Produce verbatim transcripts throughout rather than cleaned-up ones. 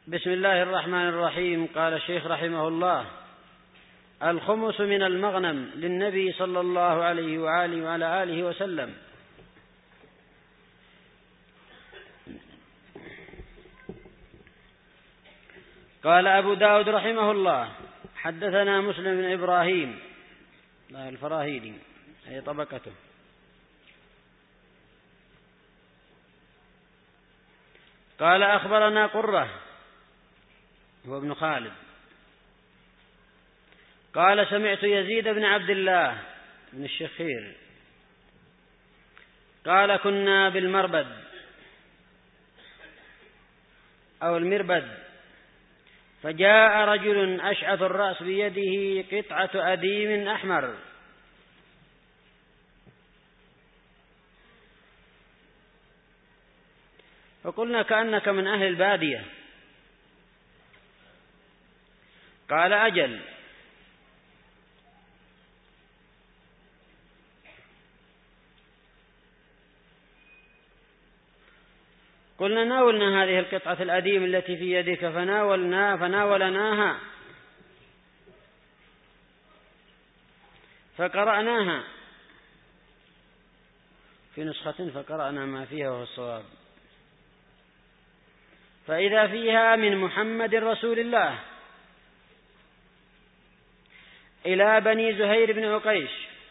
بسم الله الرحمن الرحيم. قال الشيخ رحمه الله: الخمس من المغنم للنبي صلى الله عليه وآله وعلى آله وسلم. قال أبو داود رحمه الله: حدثنا مسلم بن إبراهيم الفراهيدي أي طبقته. قال أخبرنا قرة هو ابن خالد قال سمعت يزيد بن عبد الله بن الشخير قال كنا بالمربد أو المربد فجاء رجل أشعث الرأس بيده قطعة أديم أحمر فقلنا كأنك من أهل البادية. قال أجل. قلنا ناولنا هذه القطعة الأديم التي في يدك فناولنا فناولناها فقرأناها في نسخة فقرأنا ما فيها وهو الصواب، فإذا فيها من محمد رسول الله إلى بني زهير بن عقيش: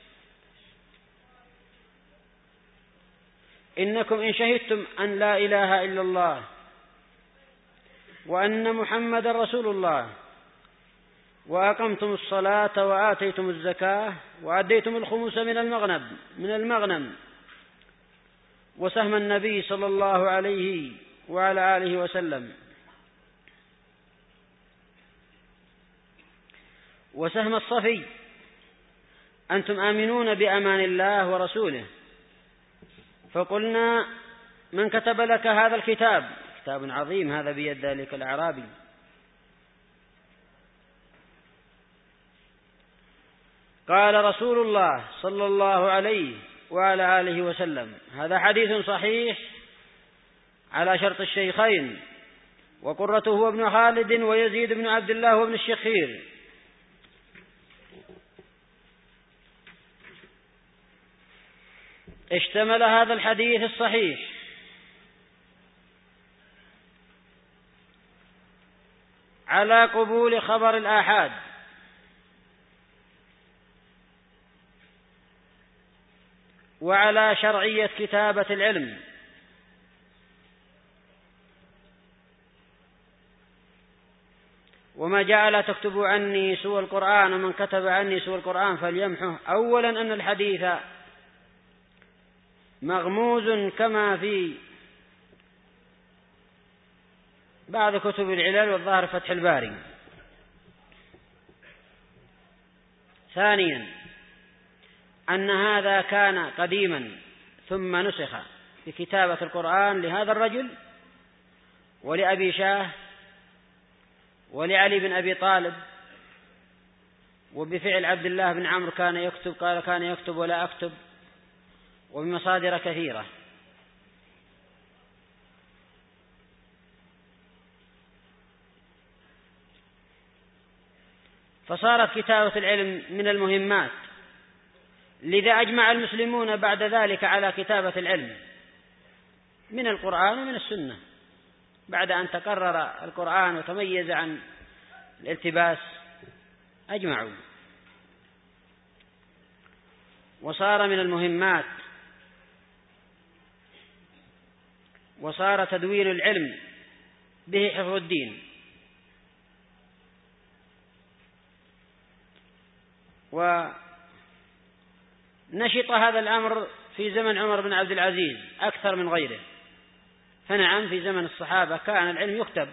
إنكم إن شهدتم أن لا إله إلا الله وأن محمد رسول الله وأقمتم الصلاة وآتيتم الزكاة وأديتم الخمس من المغنم من المغنم وسهم النبي صلى الله عليه وعلى آله وسلم وسهم الصفي أنتم آمنون بأمان الله ورسوله. فقلنا: من كتب لك هذا الكتاب؟ كتاب عظيم هذا بيد ذلك الأعرابي. قال: رسول الله صلى الله عليه وعلى آله وسلم. هذا حديث صحيح على شرط الشيخين، وقرته هو ابن خالد ويزيد بن عبد الله وابن الشخير. اشتمل هذا الحديث الصحيح على قبول خبر الآحاد وعلى شرعية كتابة العلم، وما جعل تكتبوا عني سوى القرآن ومن كتب عني سوى القرآن فليمحه. أولا أن الحديث مغموز كما في بعض كتب العلل والظاهر فتح الباري. ثانيا أن هذا كان قديما ثم نسخ بكتابة القرآن لهذا الرجل ولأبي شاه ولعلي بن أبي طالب، وبفعل عبد الله بن عمرو كان يكتب قال كان يكتب ولا أكتب، وبمصادر كثيرة. فصارت كتابة العلم من المهمات، لذا أجمع المسلمون بعد ذلك على كتابة العلم من القرآن ومن السنة بعد أن تقرر القرآن وتميز عن الالتباس أجمعوا. وصار من المهمات، وصار تدوين العلم به حفظ الدين. ونشط هذا الأمر في زمن عمر بن عبد العزيز أكثر من غيره. فنعم في زمن الصحابة كان العلم يكتب،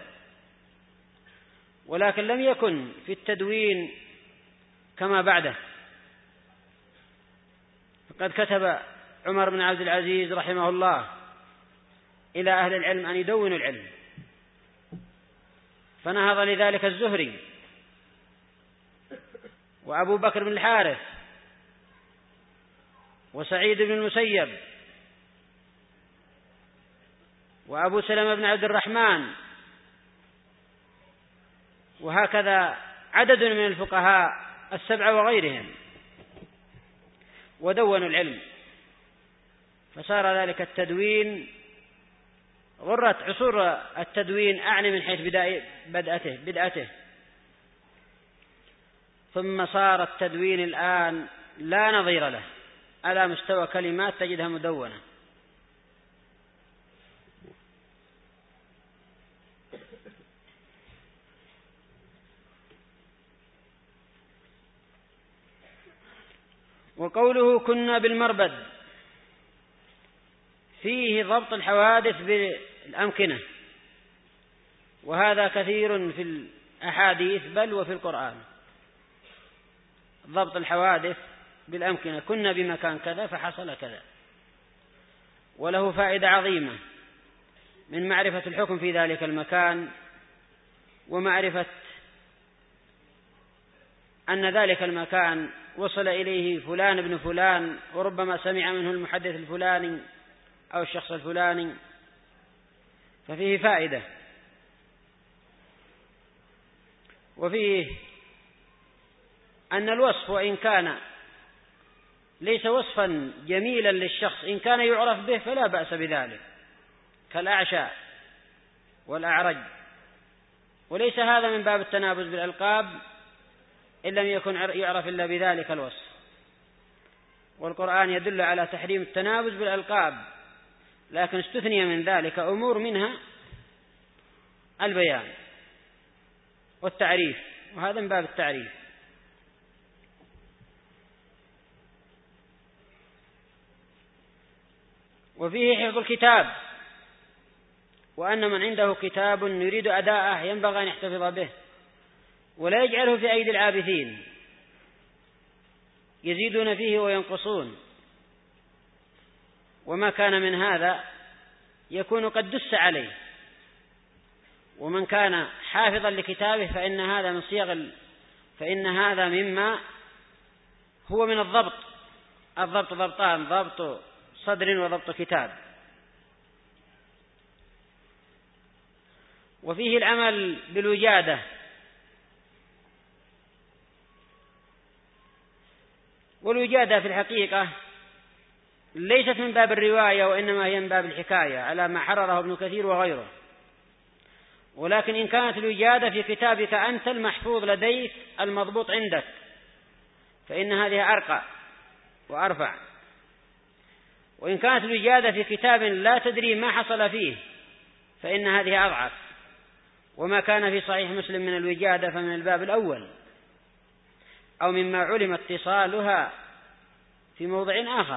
ولكن لم يكن في التدوين كما بعده. فقد كتب عمر بن عبد العزيز رحمه الله إلى أهل العلم أن يدونوا العلم، فنهض لذلك الزهري وأبو بكر بن الحارث وسعيد بن المسيب وأبو سلمة بن عبد الرحمن وهكذا عدد من الفقهاء السبعة وغيرهم، ودونوا العلم، فصار ذلك التدوين غرة عصور التدوين، أعني من حيث بدأته بدأته ثم صار التدوين الآن لا نظير له على مستوى كلمات تجدها مدونة. وقوله كنا بالمربد فيه ضبط الحوادث بالأمكنة، وهذا كثير في الأحاديث بل وفي القرآن، ضبط الحوادث بالأمكنة، كنا بمكان كذا فحصل كذا، وله فائدة عظيمة من معرفة الحكم في ذلك المكان، ومعرفة أن ذلك المكان وصل إليه فلان ابن فلان، وربما سمع منه المحدث الفلاني أو الشخص الفلاني، ففيه فائدة. وفيه أن الوصف وإن كان ليس وصفا جميلا للشخص، إن كان يعرف به فلا بأس بذلك، كالأعشى والأعرج، وليس هذا من باب التنابز بالألقاب إن لم يكن يعرف إلا بذلك الوصف. والقرآن يدل على تحريم التنابز بالألقاب، لكن استثني من ذلك أمور منها البيان والتعريف، وهذا من باب التعريف. وفيه حفظ الكتاب، وأن من عنده كتاب يريد أداءه ينبغي أن يحتفظ به ولا يجعله في أيدي العابثين يزيدون فيه وينقصون، وما كان من هذا يكون قد دس عليه. ومن كان حافظا لكتابه فإن هذا من صيغ فإن هذا مما هو من الضبط. الضبط ضبطان، ضبط صدر وضبط كتاب. وفيه العمل بالوجادة، والوجادة في الحقيقة ليست من باب الرواية، وإنما هي من باب الحكاية على ما حرره ابن كثير وغيره. ولكن إن كانت الوجادة في كتابك أنت المحفوظ لديك المضبوط عندك فإن هذه أرقى وأرفع. وإن كانت الوجادة في كتاب لا تدري ما حصل فيه فإن هذه أضعف. وما كان في صحيح مسلم من الوجادة فمن الباب الأول، أو مما علم اتصالها في موضع آخر.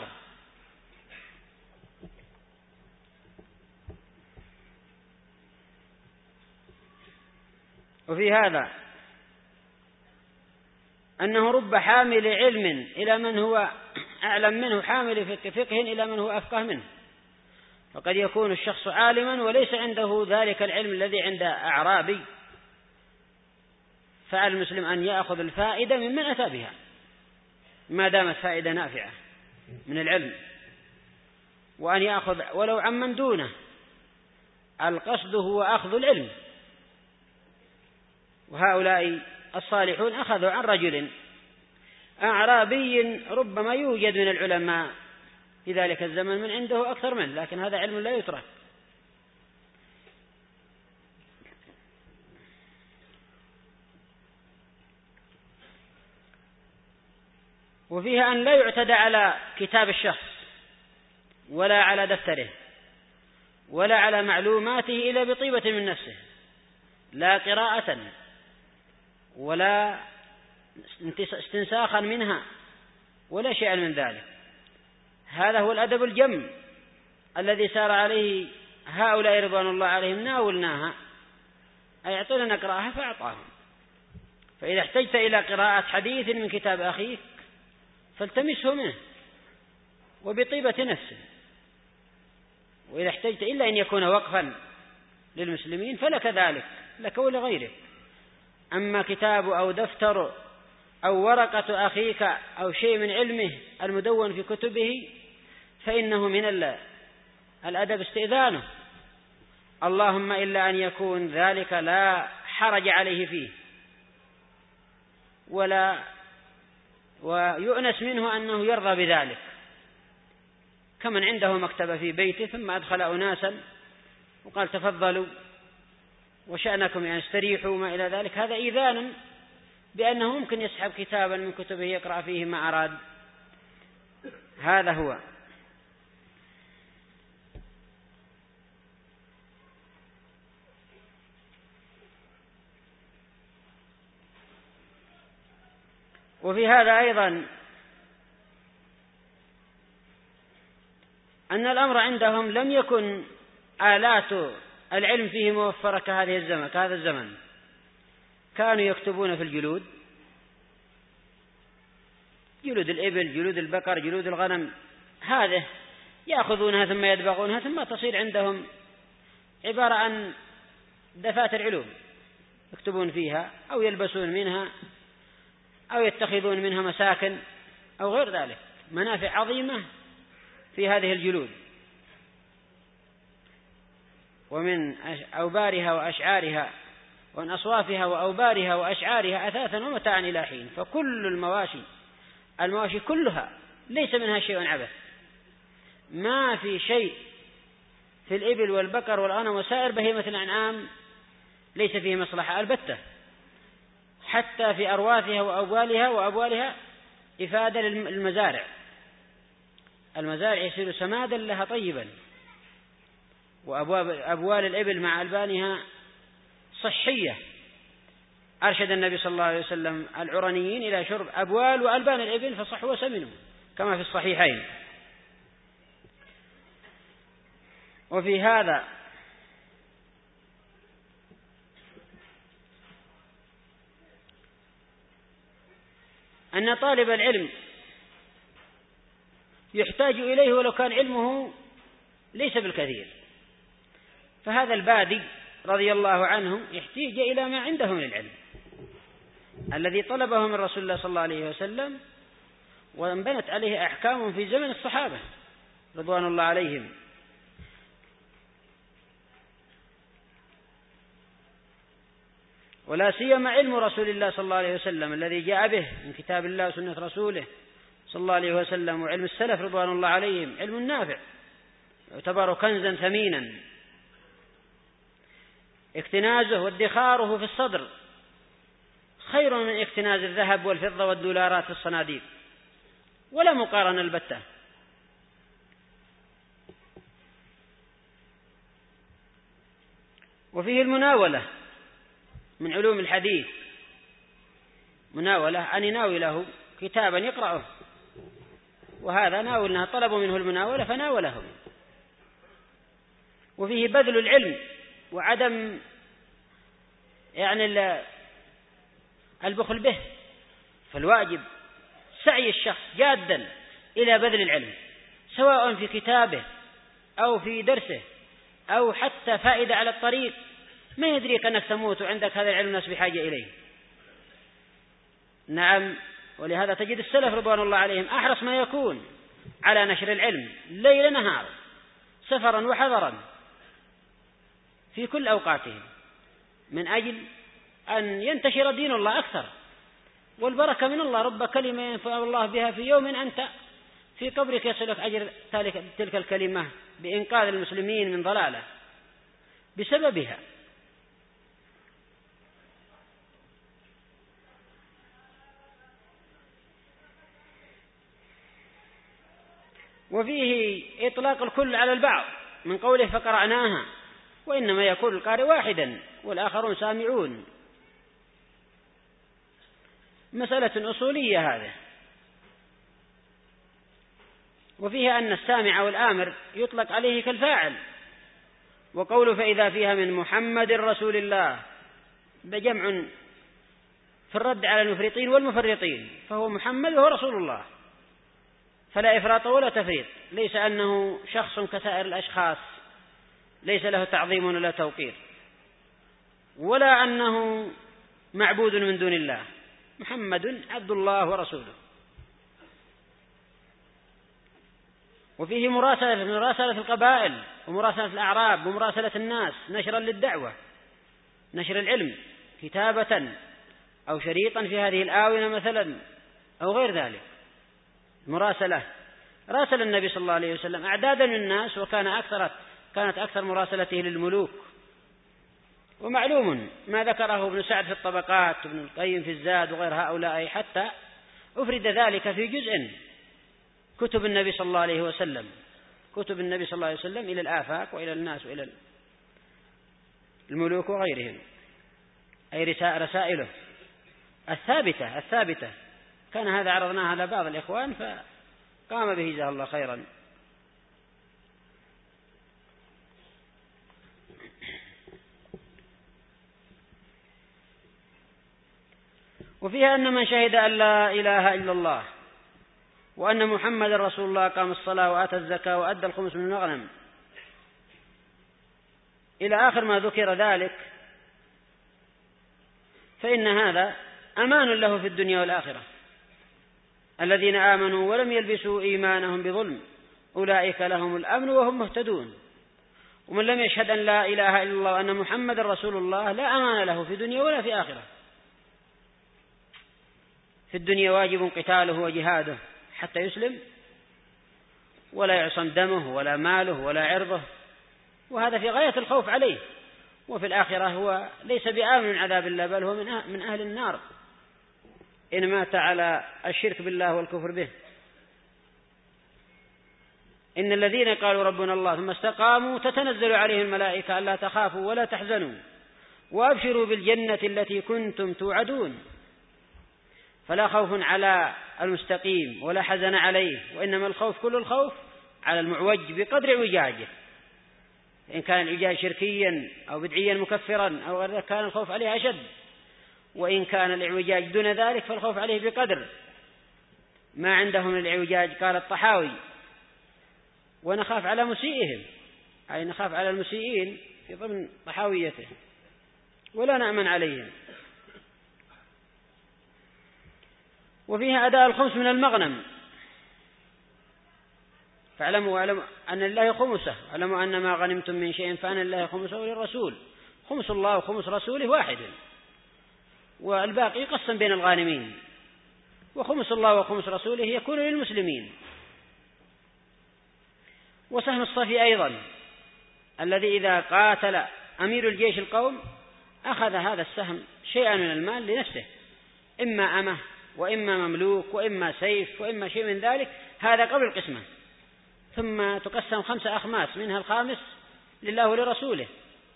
وفي هذا أنه رب حامل علم إلى من هو أعلم منه، حامل فقه إلى من هو أفقه منه. فقد يكون الشخص عالما وليس عنده ذلك العلم الذي عند أعرابي، فعلى المسلم أن يأخذ الفائدة ممن أتى بها ما دامت فائدة نافعة من العلم، وأن يأخذ ولو عمن دونه. القصد هو أخذ العلم. وهؤلاء الصالحون أخذوا عن رجل أعرابي ربما يوجد من العلماء في ذلك الزمن من عنده أكثر منه، لكن هذا علم لا يترك. وفيها أن لا يعتدى على كتاب الشخص ولا على دفتره ولا على معلوماته إلا بطيبة من نفسه، لا قراءة ولا استنساخا منها ولا شيء من ذلك. هذا هو الأدب الجم الذي سار عليه هؤلاء رضوان الله عليهم. ناولناها أي أعطونا نقرأها فأعطاهم. فإذا احتجت إلى قراءة حديث من كتاب أخيك فالتمسه منه وبطيبة نفسه، وإذا احتجت إلا أن يكون وقفا للمسلمين فلك ذلك، لك ولغيرك. أما كتاب أو دفتر أو ورقة أخيك أو شيء من علمه المدون في كتبه فإنه من الأدب استئذانه، اللهم إلا أن يكون ذلك لا حرج عليه فيه ولا ويؤنس منه أنه يرضى بذلك، كمن عنده مكتبة في بيته ثم أدخل أناسا وقال تفضلوا وشأنكم يعني استريحوا ما إلى ذلك، هذا إيذان بأنه ممكن يسحب كتابا من كتبه يقرأ فيه ما أراد. هذا هو. وفي هذا أيضا أن الأمر عندهم لم يكن آلات العلم فيه موفرة كهذه الزمن كهذا الزمن. كانوا يكتبون في الجلود، جلود الإبل، جلود البقر، جلود الغنم، هذه يأخذونها ثم يدبغونها ثم تصير عندهم عبارة عن دفاتر علوم يكتبون فيها أو يلبسون منها أو يتخذون منها مساكن أو غير ذلك، منافع عظيمة في هذه الجلود. ومن أوبارها وأشعارها ومن أصوافها وأوبارها وأشعارها أثاثا ومتاعا إلى حين. فكل المواشي المواشي كلها ليس منها شيء عبث، ما في شيء في الإبل والبقر والغنم وسائر بهيمة الأنعام ليس فيه مصلحة البتة، حتى في أرواثها وأبوالها وأبوالها إفادة للمزارع. المزارع يصير سمادا لها طيبا، وأبوال الإبل مع ألبانها صحية. أرشد النبي صلى الله عليه وسلم العرنيين إلى شرب أبوال وألبان الإبل فصحوا وسمنوا كما في الصحيحين. وفي هذا أن طالب العلم يحتاج إليه ولو كان علمه ليس بالكثير. فهذا البادي رضي الله عنه يحتاج إلى ما عنده من العلم الذي طلبه من رسول الله صلى الله عليه وسلم، وانبنت عليه أحكام في زمن الصحابة رضوان الله عليهم. ولا سيما علم رسول الله صلى الله عليه وسلم الذي جاء به من كتاب الله وسنة رسوله صلى الله عليه وسلم، وعلم السلف رضوان الله عليهم علم نافع يعتبر كنزا ثمينا، اكتنازه وادخاره في الصدر خير من اكتناز الذهب والفضة والدولارات في الصناديق، ولا مقارنة البتة. وفيه المناولة من علوم الحديث، مناولة أن يناوله كتابا يقرأه، وهذا ناولنا طلبوا منه المناولة فناوله. وفيه بذل العلم وعدم يعني البخل به، فالواجب سعي الشخص جادا إلى بذل العلم سواء في كتابه أو في درسه أو حتى فائدة على الطريق، ما يدريك أنك تموت وعندك هذا العلم الناس بحاجة إليه. نعم، ولهذا تجد السلف رضوان الله عليهم أحرص ما يكون على نشر العلم ليل نهار سفرا وحضرا في كل أوقاتهم من أجل أن ينتشر دين الله أكثر، والبركة من الله. رب كلمة ينفع الله بها في يوم أنت في قبرك يصلك أجر تلك الكلمة بإنقاذ المسلمين من ضلالة بسببها. وفيه إطلاق الكل على البعض من قوله فقرأناها، وإنما يكون القارئ واحدا والآخرون سامعون، مسألة أصولية هذا. وفيه أن السامع والآمر يطلق عليه كالفاعل، وقوله فإذا فيها من محمد رسول الله بجمع في الرد على المفرطين والمفرطين، فهو محمد وهو رسول الله، فلا إفراط ولا تفريط، ليس أنه شخص كسائر الأشخاص ليس له تعظيم ولا توقير، ولا أنه معبود من دون الله، محمد عبد الله ورسوله. وفيه مراسلة مراسلة القبائل ومراسلة الأعراب ومراسلة الناس نشرا للدعوة، نشر العلم كتابة أو شريطا في هذه الآونة مثلا أو غير ذلك. مراسلة، راسل النبي صلى الله عليه وسلم أعدادا من الناس، وكان أكثر كانت أكثر مراسلته للملوك. ومعلوم ما ذكره ابن سعد في الطبقات وابن القيم في الزاد وغير هؤلاء، حتى أفرد ذلك في جزء كتب النبي صلى الله عليه وسلم، كتب النبي صلى الله عليه وسلم إلى الآفاق وإلى الناس وإلى الملوك وغيرهم، أي رسائله الثابتة الثابتة. كان هذا عرضناها على بعض الإخوان فقام به جزاه الله خيرا. وفيها أن من شهد أن لا إله إلا الله وأن محمد رسول الله قام الصلاة وآتى الزكاة وأدى الخمس من المغنم إلى آخر ما ذكر ذلك، فإن هذا أمان له في الدنيا والآخرة. الذين آمنوا ولم يلبسوا إيمانهم بظلم أولئك لهم الأمن وهم مهتدون. ومن لم يشهد أن لا إله إلا الله وأن محمد رسول الله لا أمان له في الدنيا ولا في آخرة. في الدنيا واجب قتاله وجهاده حتى يسلم، ولا يعصم دمه ولا ماله ولا عرضه، وهذا في غاية الخوف عليه. وفي الآخرة هو ليس بآمن من عذاب الله، بل هو من أهل النار إن مات على الشرك بالله والكفر به. إن الذين قالوا ربنا الله ثم استقاموا تتنزل عليهم الملائكة ألا تخافوا ولا تحزنوا وأبشروا بالجنة التي كنتم توعدون. فلا خوف على المستقيم ولا حزن عليه، وإنما الخوف كل الخوف على المعوج بقدر اعوجاجه. إن كان الإعوجاج شركيا أو بدعيا مكفرا أو غير ذلك كان الخوف عليه أشد، وإن كان الإعوجاج دون ذلك فالخوف عليه بقدر ما عندهم من الإعوجاج. قال الطحاوي: ونخاف على مسيئهم، أي نخاف على المسيئين في ضمن طحاويته، ولا نأمن عليهم. وفيها أداء الخمس من المغنم. فاعلموا واعلموا أن لله خمسه، واعلموا أن ما غنمتم من شيء فأن لله خمسه وللرسول. خمس الله وخمس رسوله واحد، والباقي يقسم بين الغانمين. وخمس الله وخمس رسوله يكون للمسلمين. وسهم الصفي أيضا الذي إذا قاتل أمير الجيش القوم أخذ هذا السهم شيئا من المال لنفسه، إما أمه وإما مملوك وإما سيف وإما شيء من ذلك، هذا قبل القسمة. ثم تقسم خمسة أخماس، منها الخامس لله ولرسوله،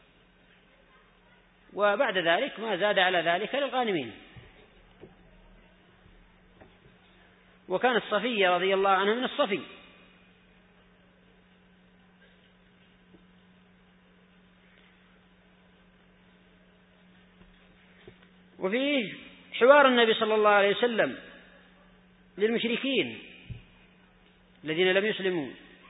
وبعد ذلك ما زاد على ذلك للغانمين. وكان الصفي رضي الله عنه من الصفي. وفيه حوار النبي صلى الله عليه وسلم للمشركين الذين لم يسلموا: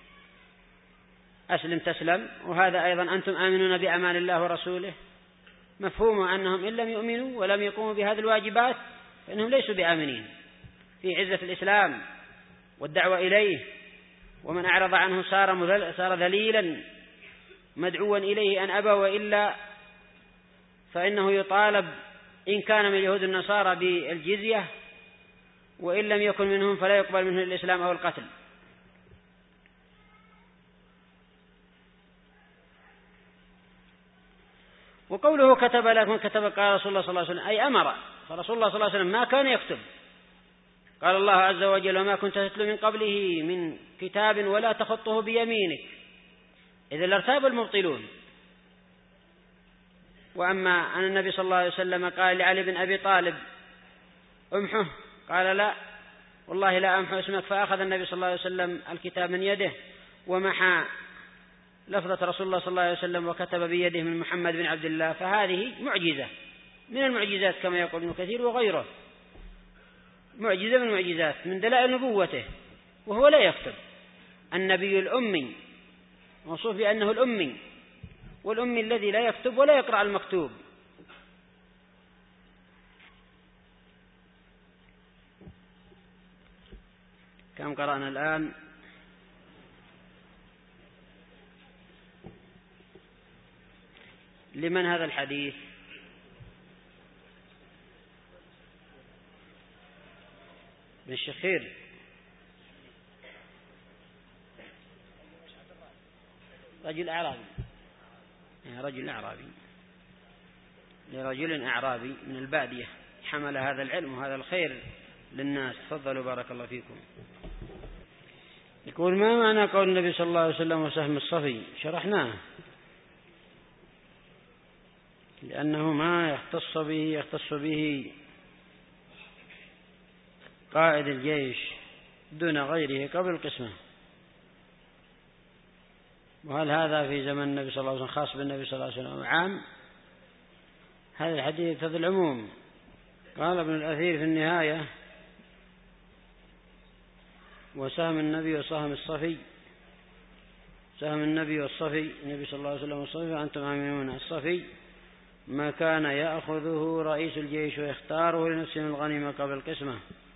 أسلم تسلم. وهذا أيضا أنتم آمنون بأمان الله ورسوله، مفهوم أنهم إن لم يؤمنوا ولم يقوموا بهذه الواجبات فإنهم ليسوا بآمنين في عزة الإسلام والدعوة إليه. ومن أعرض عنه صار صار ذليلا مدعوا إليه أن أبى وإلا فإنه يطالب إن كان من يهود النصارى بالجزية، وإن لم يكن منهم فلا يقبل منه الإسلام أو القتل. وقوله كتب لكم كتب قال رسول الله صلى الله عليه وسلم أي أمر، فرسول الله صلى الله عليه وسلم ما كان يكتب. قال الله عز وجل: وما كنت تتلو من قبله من كتاب ولا تخطه بيمينك إذا لارتاب المبطلون. وأما أن النبي صلى الله عليه وسلم قال لعلي بن أبي طالب: امحه، قال: لا والله لا أمحو اسمك. فأخذ النبي صلى الله عليه وسلم الكتاب من يده ومحى لفظة رسول الله صلى الله عليه وسلم وكتب بيده من محمد بن عبد الله. فهذه معجزة من المعجزات كما يقول ابن كثير وغيره، معجزة من المعجزات من دلائل نبوته، وهو لا يكتب. النبي الأمي موصوف بأنه الأمي، والأمي الذي لا يكتب ولا يقرأ المكتوب. كم قرأنا الآن؟ لمن هذا الحديث؟ بن الشخير رجل أعرابي، رجل أعرابي لرجل أعرابي من البادية حمل هذا العلم وهذا الخير للناس. تفضلوا بارك الله فيكم. يقول: ما معنى قول النبي صلى الله عليه وسلم وسهم الصفي؟ شرحناه، لأنه ما يختص به يختص به قائد الجيش دون غيره قبل القسمة. وهل هذا في زمن النبي صلى الله عليه وسلم خاص بالنبي صلى الله عليه وسلم عام؟ هذا الحديث يقتضي العموم. قال ابن الأثير في النهاية: وسهم النبي وسهم الصفي، سهم النبي والصفي، النبي صلى الله عليه وسلم والصفي وأنتم آمنون. الصفي ما كان يأخذه رئيس الجيش ويختاره لنفسه من الغنيمة قبل القسمة،